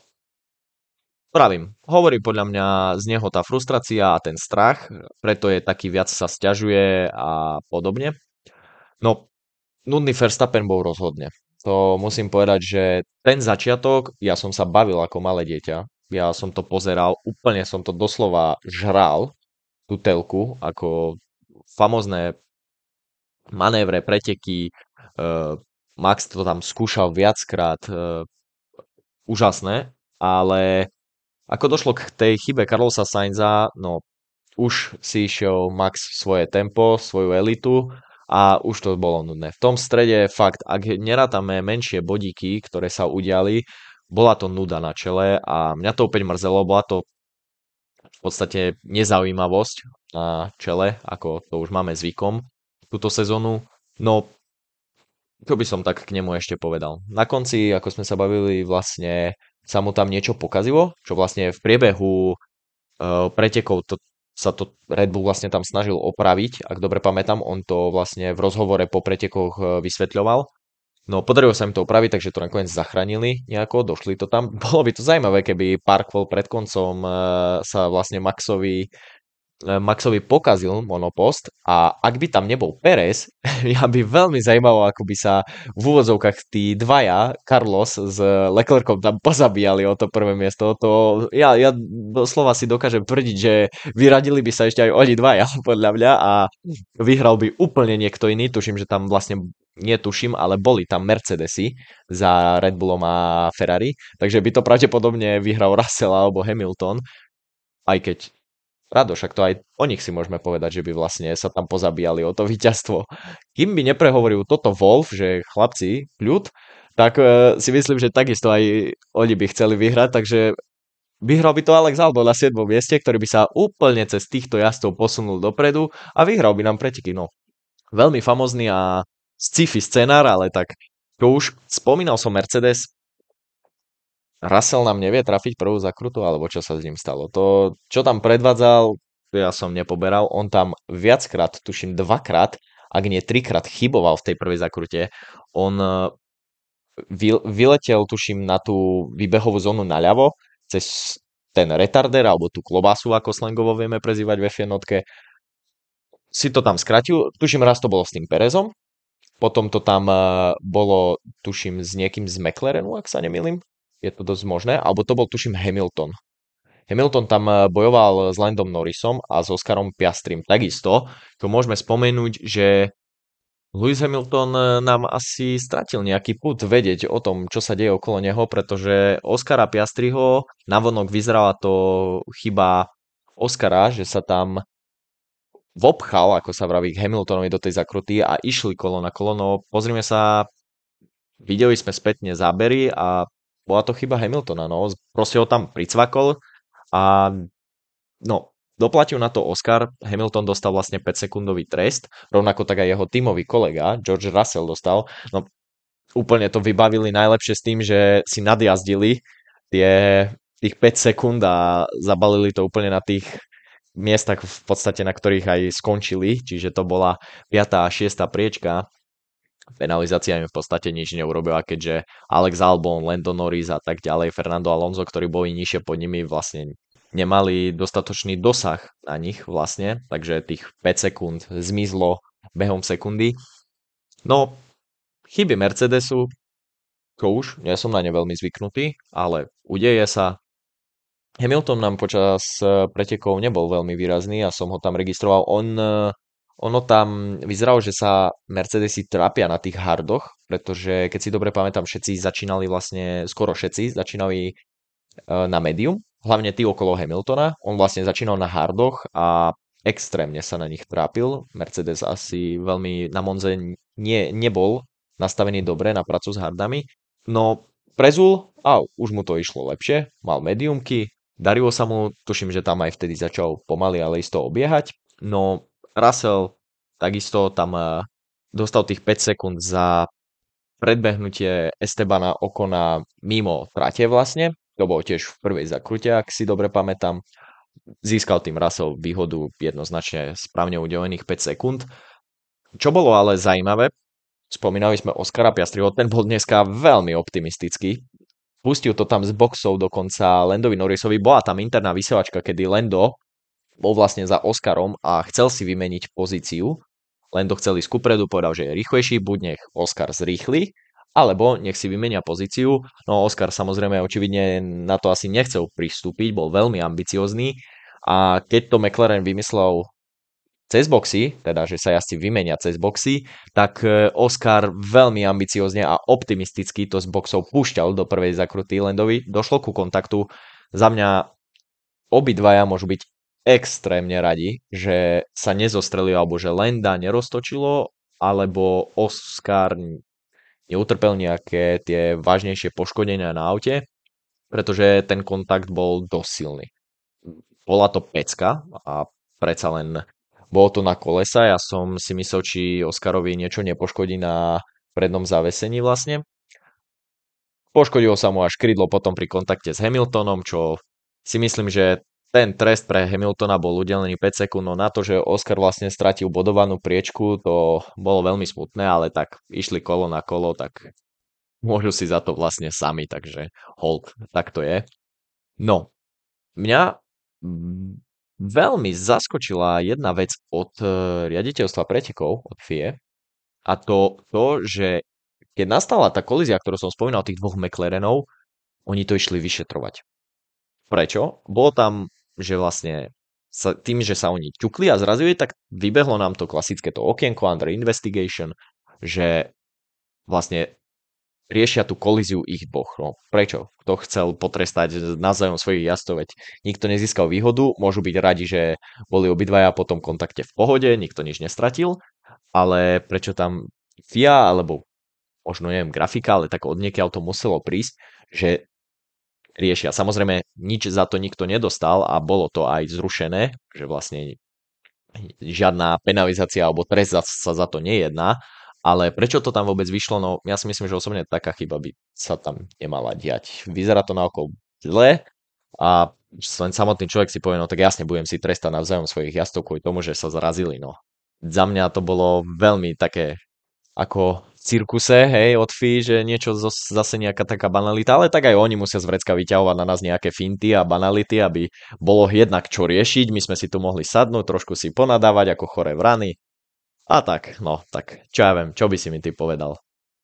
pravím, hovorí podľa mňa z neho tá frustrácia a ten strach, preto je taký viac sa sťažuje a podobne. No, nudný Verstappen bol rozhodne. To musím povedať, že ten začiatok, ja som sa bavil ako malé dieťa. Ja som to pozeral, úplne som to doslova žral, tú telku, ako famózne manévre, preteky, uh, Max to tam skúšal viackrát, uh, úžasné, ale ako došlo k tej chybe Carlosa Sainza, no už si išiel Max svoje tempo, svoju elitu a už to bolo nudné. V tom strede fakt, ak nerátame menšie bodíky, ktoré sa udiali, bola to nuda na čele a mňa to opäť mrzelo, bola to v podstate nezaujímavosť na čele, ako to už máme zvykom túto sezónu. No, čo by som tak k nemu ešte povedal. Na konci, ako sme sa bavili, vlastne sa mu tam niečo pokazilo, čo vlastne v priebehu uh, pretekov to, sa to Red Bull vlastne tam snažil opraviť, ak dobre pamätám, on to vlastne v rozhovore po pretekoch uh, vysvetľoval. No, podarilo sa im to opraviť, takže to nakoniec zachránili nejako, došli to tam. Bolo by to zaujímavé, keby Parkwell pred koncom uh, sa vlastne Maxovi Maxovi pokazil monopost a ak by tam nebol Perez, ja by veľmi zaujímalo, ako by sa v úvodzovkách tí dvaja, Carlos s Leclercom tam pozabíjali o to prvé miesto. To, ja, ja doslova si dokážem tvrdiť, že vyradili by sa ešte aj oni dvaja, podľa mňa, a vyhral by úplne niekto iný. Tuším, že tam vlastne netuším, ale boli tam Mercedesy za Red Bullom a Ferrari, takže by to pravdepodobne vyhral Russell alebo Hamilton, aj keď Rado, však to aj o nich si môžeme povedať, že by vlastne sa tam pozabíjali o to víťazstvo. Kým by neprehovoril toto Wolf, že chlapci, kľud, tak e, si myslím, že takisto aj oni by chceli vyhrať, takže vyhral by to Alex Albon na siedmom mieste, ktorý by sa úplne cez týchto jazdcov posunul dopredu a vyhral by nám preteky. No, veľmi famózny a sci-fi scenár, ale tak to už spomínal som Mercedes, Russell nám nevie trafiť prvú zakrutu, alebo čo sa s ním stalo. To, čo tam predvádzal, to ja som nepoberal. On tam viackrát, tuším dvakrát, ak nie trikrát chyboval v tej prvej zakrute. On eh, vy- vyletel, tuším, na tú výbehovú zónu naľavo, cez ten retarder, alebo tú klobásu, ako slangovo vieme prezývať ve jednotke. Si to tam skratil, tuším, raz to bolo s tým Perezom, potom to tam eh, bolo, tuším, s niekým z McLarenu, ak sa nemýlim. Je to dosť možné. Alebo to bol, tuším, Hamilton. Hamilton tam eh, bojoval s Landom Norrisom a s Oscarom Piastrim. Takisto, to môžeme spomenúť, že Lewis Hamilton eh, nám asi stratil nejaký put vedieť o tom, čo sa deje okolo neho, pretože Oscara Piastriho navonok vyzerala to chyba Oscara, že sa tam vopchal, ako sa vraví, k Hamiltonovi do tej zakruty a išli kolo na kolo. No, pozrime sa, videli sme spätne zábery a bola to chyba Hamiltona, no. Proste ho tam pricvakol a no, doplatil na to Oscar. Hamilton dostal vlastne päťsekundový trest, rovnako tak aj jeho tímový kolega, George Russell, dostal. No, úplne to vybavili najlepšie s tým, že si nadjazdili tie, tých päť sekúnd a zabalili to úplne na tých miestach v podstate, na ktorých aj skončili, čiže to bola piata a šiesta priečka. Penalizácia im v podstate nič neurobila, keďže Alex Albon, Lando Norris a tak ďalej, Fernando Alonso, ktorí boli nižšie pod nimi, vlastne nemali dostatočný dosah na nich vlastne, takže tých päť sekúnd zmizlo behom sekundy. No, chyby Mercedesu, to už, nie som na ne veľmi zvyknutý, ale udeje sa. Hamilton nám počas eh, pretekov nebol veľmi výrazný a som ho tam registroval. On, eh, ono tam vyzeralo, že sa Mercedesi trápia na tých hardoch, pretože keď si dobre pamätám, všetci začínali vlastne, skoro všetci začínali eh, na medium, hlavne tí okolo Hamiltona. On vlastne začínal na hardoch a extrémne sa na nich trápil. Mercedes asi veľmi na Monze nie, nebol nastavený dobre na prácu s hardami. No, prezul a už mu to išlo lepšie, mal mediumky, darilo sa mu, tuším, že tam aj vtedy začal pomaly, ale isto obiehať. No, Russell takisto tam eh, dostal tých päť sekúnd za predbehnutie Estebana Ocona mimo trate vlastne. To bolo tiež v prvej zakrute, ak si dobre pamätám. Získal tým Russell výhodu jednoznačne správne udelených päť sekúnd. Čo bolo ale zaujímavé, spomínali sme Oscara Piastriho, ten bol dneska veľmi optimistický. Pustil to tam z boxov dokonca Landovi Norrisovi. Bola tam interná vysielačka, kedy Lando bol vlastne za Oscarom a chcel si vymeniť pozíciu. Lando chcel ísť kupredu, povedal, že je rýchlejší, buď nech Oscar zrýchli, alebo nech si vymenia pozíciu. No Oscar samozrejme očividne na to asi nechcel pristúpiť, bol veľmi ambiciozný a keď to McLaren vymyslel cez boxy, teda že sa jazdci vymenia cez boxy, tak Oscar veľmi ambiciozne a optimisticky to z boxov púšťal do prvej zakruty Landovi. Došlo ku kontaktu. Za mňa obidvaja môžu byť extrémne radi, že sa nezostrelil alebo že Landa neroztočilo, alebo Oscar neutrpel nejaké tie vážnejšie poškodenia na aute, pretože ten kontakt bol dosť silný. Bola to pecka a predsa len bolo to na kolesa. Ja som si myslel, či Oscarovi niečo nepoškodí na prednom zavesení vlastne. Poškodilo sa mu až krydlo potom pri kontakte s Hamiltonom, čo si myslím, že ten trest pre Hamiltona bol udelený päť sekúnd, no na to, že Oscar vlastne stratil bodovanú priečku, to bolo veľmi smutné, ale tak išli kolo na kolo, tak môžu si za to vlastne sami, takže hold, tak to je. No, mňa veľmi zaskočila jedna vec od riaditeľstva pretekov, od F I A, a to, to, že keď nastala tá kolízia, ktorú som spomínal, tých dvoch McLarenov, oni to išli vyšetrovať. Prečo? Bolo tam, že vlastne sa, tým, že sa oni ťukli a zrazili, tak vybehlo nám to klasické to okienko under investigation, že vlastne riešia tú kolíziu ich dvoch. No, prečo? Kto chcel potrestať navzájom svojich jazdcov, veď nikto nezískal výhodu, môžu byť radi, že boli obidvaja po tom kontakte v pohode, nikto nič nestratil, ale prečo tam F I A, alebo možno neviem, grafika, ale tak odniekiaľ to muselo prísť, že riešia. Samozrejme, nič za to nikto nedostal a bolo to aj zrušené, že vlastne žiadna penalizácia alebo trest sa za to nejedná. Ale prečo to tam vôbec vyšlo? No ja si myslím, že osobne taká chyba by sa tam nemala diať. Vyzerá to naokolo zle a len samotný človek si povie, no tak jasne budem si trestať navzájom svojich jazdcov kvôli tomu, že sa zrazili. No. Za mňa to bolo veľmi také ako v cirkuse, hej, od F I A, že niečo zase nejaká taká banalita, ale tak aj oni musia z vrecka vyťahovať na nás nejaké finty a banality, aby bolo jednak čo riešiť, my sme si tu mohli sadnúť, trošku si ponadávať ako choré vrany. A tak, no, tak čo ja viem, čo by si mi ty povedal?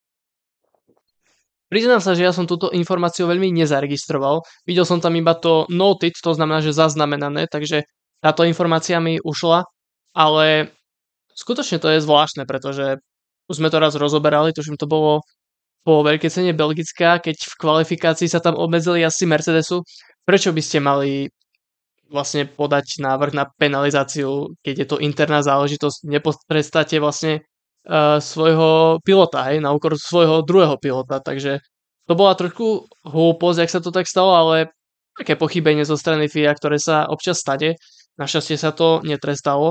Priznám sa, že ja som túto informáciu veľmi nezaregistroval. Videl som tam iba to noted, to znamená, že zaznamenané, takže táto informácia mi ušla, ale skutočne to je zvláštne, pretože už sme to raz rozoberali, tuším to bolo po veľkej cene Belgická, keď v kvalifikácii sa tam obmedzili asi Mercedesu. Prečo by ste mali vlastne podať návrh na penalizáciu, keď je to interná záležitosť, nepotrestáte vlastne uh, svojho pilota, hej, na úkor svojho druhého pilota, takže to bola trošku hlúposť, jak sa to tak stalo, ale také pochybenie zo strany F I A, ktoré sa občas stane, našťastie sa to netrestalo,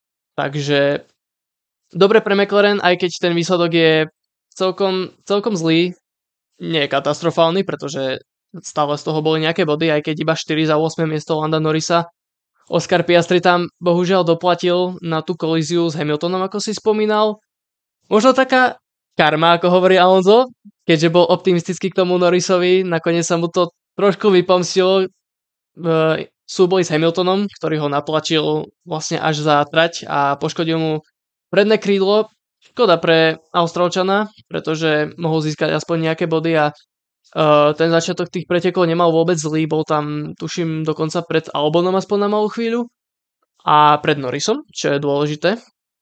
takže dobre pre McLaren, aj keď ten výsledok je celkom, celkom zlý, nie je katastrofálny, pretože stále z toho boli nejaké body, aj keď iba štyri za ôsme miesto Landa Norrisa. Oscar Piastri tam bohužiaľ doplatil na tú kolíziu s Hamiltonom, ako si spomínal. Možno taká karma, ako hovorí Alonso, keďže bol optimistický k tomu Norrisovi, nakoniec sa mu to trošku vypomstilo v súboji s Hamiltonom, ktorý ho natlačil vlastne až za trať a poškodil mu predné krídlo. Škoda pre Austrálčana, pretože mohol získať aspoň nejaké body a Uh, ten začiatok tých pretekov nemal vôbec zlý, bol tam, tuším, dokonca pred Albonom aspoň na malú chvíľu a pred Norrisom, čo je dôležité.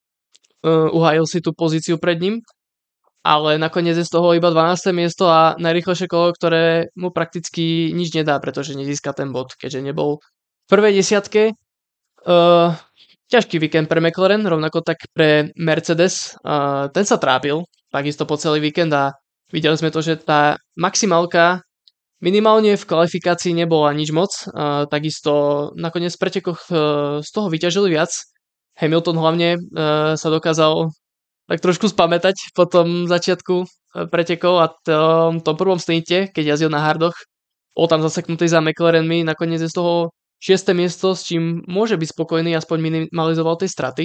Uh, uhájil si tú pozíciu pred ním, ale nakoniec je z toho iba dvanáste miesto a najrýchlejšie kolo, ktoré mu prakticky nič nedá, pretože nezíska ten bod, keďže nebol v prvej desiatke. Uh, ťažký víkend pre McLaren, rovnako tak pre Mercedes. Uh, ten sa trápil takisto po celý víkend a videli sme to, že tá maximálka minimálne v kvalifikácii nebola nič moc. Uh, takisto nakoniec v pretekoch uh, z toho vyťažili viac. Hamilton hlavne uh, sa dokázal tak trošku spamätať po tom začiatku uh, pretekov a tom, tom prvom stinte, keď jazdil na hardoch. Bol tam zaseknutý za McLarenmi, nakoniec je z toho šieste miesto, s čím môže byť spokojný, aspoň minimalizoval tie straty.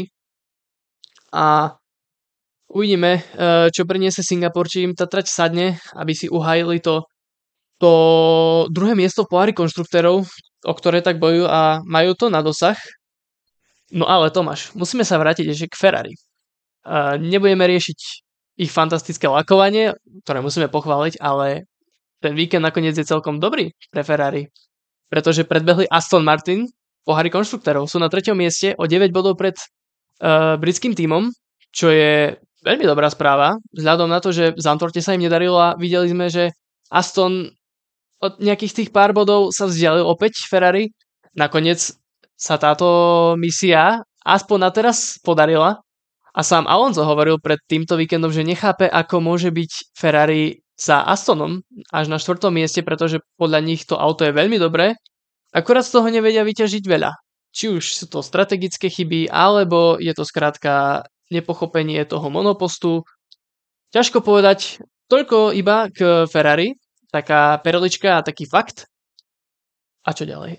A uvidíme, čo priniesie Singapur, či im tá trať sadne, aby si uhájili to, to druhé miesto v pohári konštruktérov, o ktoré tak bojujú a majú to na dosah. No ale Tomáš, musíme sa vrátiť ešte k Ferrari. Nebudeme riešiť ich fantastické lakovanie, ktoré musíme pochváliť, ale ten víkend nakoniec je celkom dobrý pre Ferrari, pretože predbehli Aston Martin v pohári konštruktérov. Sú na treťom mieste o deväť bodov pred uh, britským tímom, čo je veľmi dobrá správa, vzhľadom na to, že v Zandvoorte sa im nedarilo a videli sme, že Aston od nejakých tých pár bodov sa vzdialil opäť Ferrari. Nakoniec sa táto misia aspoň na teraz podarila a sám Alonso hovoril pred týmto víkendom, že nechápe, ako môže byť Ferrari za Astonom až na štvrtom mieste, pretože podľa nich to auto je veľmi dobré, akurát z toho nevedia vyťažiť veľa. Či už sú to strategické chyby, alebo je to skrátka nepochopenie toho monopostu. Ťažko povedať, toľko iba k Ferrari, taká perlička a taký fakt. A čo ďalej?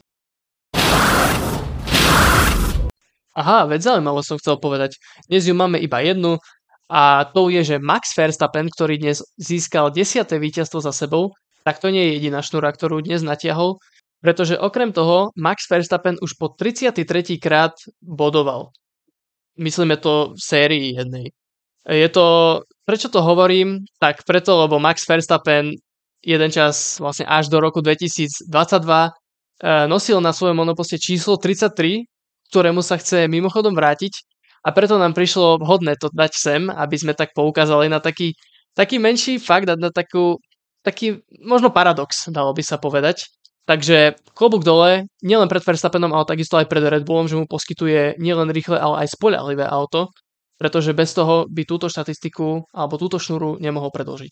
Aha, veď zaujímavé som chcel povedať. Dnes ju máme iba jednu a to je, že Max Verstappen, ktorý dnes získal desiate víťazstvo za sebou, tak to nie je jediná šnúra, ktorú dnes natiahol, pretože okrem toho Max Verstappen už po tridsiaty tretí krát bodoval. Myslíme to v sérii jednej. Je to, prečo to hovorím? Tak preto, lebo Max Verstappen jeden čas vlastne až do roku dvetisícdvadsaťdva nosil na svojom monoposte číslo tridsaťtri, ktorému sa chce mimochodom vrátiť a preto nám prišlo vhodné to dať sem, aby sme tak poukázali na taký, taký menší fakt a na takú, taký možno paradox, dalo by sa povedať. Takže klobúk dole, nielen pred Verstappenom, ale takisto aj pred Red Bullom, že mu poskytuje nielen rýchle, ale aj spoľahlivé auto, pretože bez toho by túto štatistiku alebo túto šnúru nemohol predĺžiť.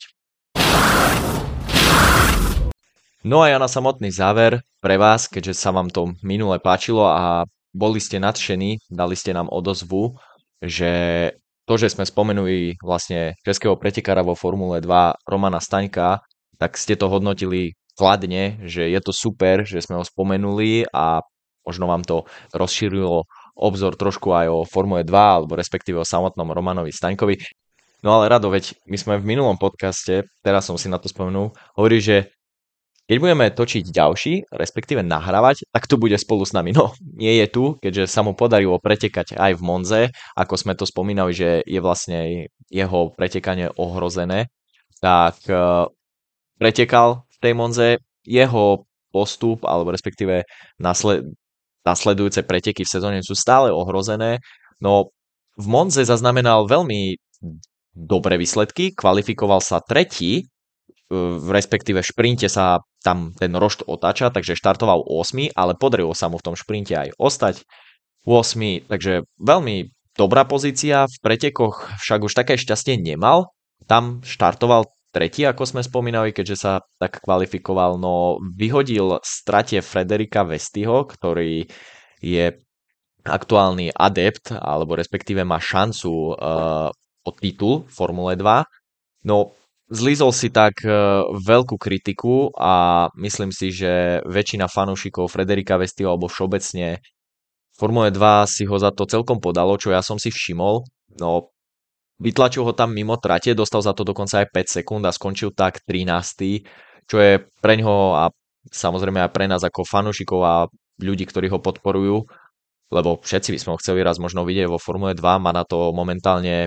No a ja na samotný záver pre vás, keďže sa vám to minule páčilo a boli ste nadšení, dali ste nám odozvu, že to, že sme spomenuli vlastne českého pretekára vo Formule dva Romana Staňka, tak ste to hodnotili kladne, že je to super, že sme ho spomenuli a možno vám to rozšírilo obzor trošku aj o Formule dva, alebo respektíve o samotnom Romanovi Staňkovi. No ale Rado, veď my sme v minulom podcaste, teraz som si na to spomenul, hovorí, že keď budeme točiť ďalší, respektíve nahrávať, tak tu bude spolu s nami. No, nie je tu, keďže sa mu podarilo pretekať aj v Monze, ako sme to spomínali, že je vlastne jeho pretekanie ohrozené, tak uh, pretekal v tej Monze, jeho postup, alebo respektíve nasled, nasledujúce preteky v sezóne sú stále ohrozené. No, v Monze zaznamenal veľmi dobré výsledky, kvalifikoval sa tretí, v respektíve v šprinte sa tam ten rošt otáča, takže štartoval ôsmy, ale podarilo sa mu v tom šprinte aj ostať ôsmy, takže veľmi dobrá pozícia, v pretekoch však už také šťastie nemal, tam štartoval tretí, ako sme spomínali, keďže sa tak kvalifikoval, no vyhodil strate Frederika Vestiho, ktorý je aktuálny adept, alebo respektíve má šancu uh, o titul v Formule dva, no zlízol si tak veľkú kritiku a myslím si, že väčšina fanúšikov Frederika Vestiho alebo všeobecne Formule dva si ho za to celkom podalo, čo ja som si všimol. No, vytlačil ho tam mimo trate, dostal za to dokonca aj päť sekúnd a skončil tak trinásty, čo je pre ňoho a samozrejme aj pre nás ako fanúšikov a ľudí, ktorí ho podporujú, lebo všetci by sme ho chceli raz možno vidieť vo Formule dva, má na to momentálne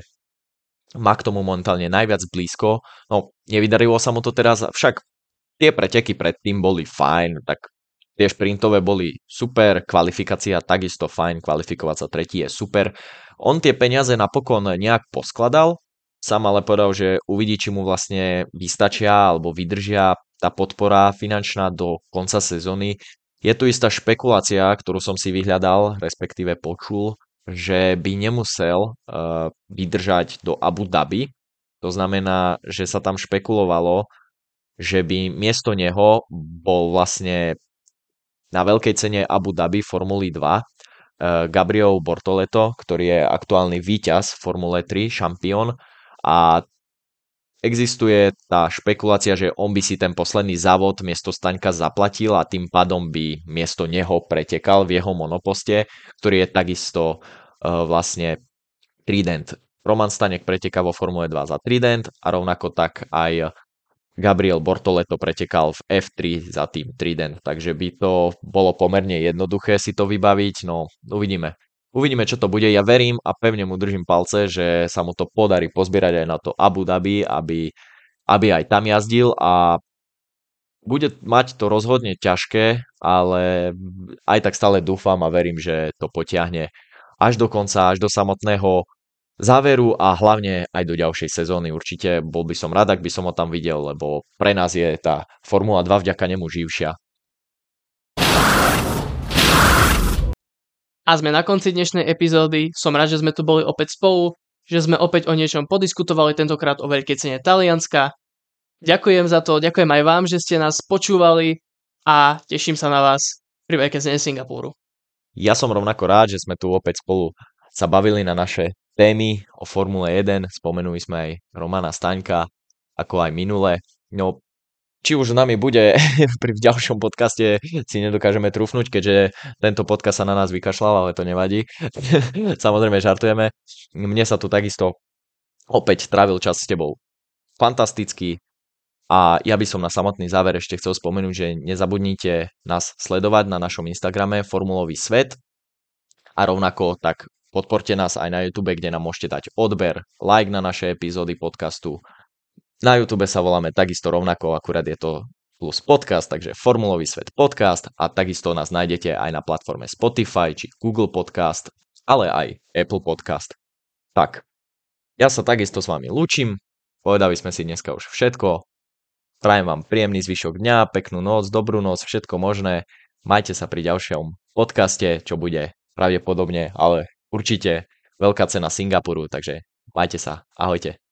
má k tomu momentálne najviac blízko. No, nevydarilo sa mu to teraz, však tie preteky predtým boli fajn, tak tie šprintové boli super, kvalifikácia takisto fajn, kvalifikovať sa tretí je super. On tie peniaze napokon nejak poskladal, sám ale povedal, že uvidí, či mu vlastne vystačia alebo vydržia tá podpora finančná do konca sezóny. Je tu istá špekulácia, ktorú som si vyhľadal, respektíve počul, že by nemusel uh, vydržať do Abu Dhabi. To znamená, že sa tam špekulovalo, že by miesto neho bol vlastne na veľkej cene Abu Dhabi Formuly dva uh, Gabriel Bortoleto, ktorý je aktuálny víťaz Formule tri, šampión, a existuje tá špekulácia, že on by si ten posledný závod miesto Staňka zaplatil a tým pádom by miesto neho pretekal v jeho monoposte, ktorý je takisto uh, vlastne Trident. Roman Stanek pretekal vo Formule dva za Trident a rovnako tak aj Gabriel Bortoleto pretekal v ef tri za tým Trident. Takže by to bolo pomerne jednoduché si to vybaviť, no uvidíme. Uvidíme, čo to bude. Ja verím a pevne mu držím palce, že sa mu to podarí pozbierať aj na to Abu Dhabi, aby, aby aj tam jazdil a bude mať to rozhodne ťažké, ale aj tak stále dúfam a verím, že to potiahne. až do konca, až do samotného záveru a hlavne aj do ďalšej sezóny. Určite bol by som rád, ak by som ho tam videl, lebo pre nás je tá Formula dva vďaka nemu živšia. A sme na konci dnešnej epizódy. Som rád, že sme tu boli opäť spolu, že sme opäť o niečom podiskutovali, tentokrát o veľkej cene Talianska. Ďakujem za to, ďakujem aj vám, že ste nás počúvali a teším sa na vás pri veľkej cene Singapuru. Ja som rovnako rád, že sme tu opäť spolu sa bavili na naše témy o Formule jeden. Spomenuli sme aj Romana Staňka, ako aj minule. No, či už s nami bude pri ďalšom podcaste, si nedokážeme trúfnuť, keďže tento podcast sa na nás vykašľal, ale to nevadí. Samozrejme žartujeme. Mne sa tu takisto opäť trávil čas s tebou fantasticky a ja by som na samotný záver ešte chcel spomenúť, že nezabudnite nás sledovať na našom Instagrame Formulový svet a rovnako tak podporte nás aj na YouTube, kde nám môžete dať odber, like na naše epizódy podcastu. Na YouTube sa voláme takisto rovnako, akurát je to plus podcast, takže Formulový svet podcast a takisto nás nájdete aj na platforme Spotify či Google Podcast, ale aj Apple Podcast. Tak, ja sa takisto s vami lúčim, povedali sme si dneska už všetko, prajem vám príjemný zvyšok dňa, peknú noc, dobrú noc, všetko možné, majte sa pri ďalšom podcaste, čo bude pravdepodobne, ale určite veľká cena Singapuru, takže majte sa, ahojte.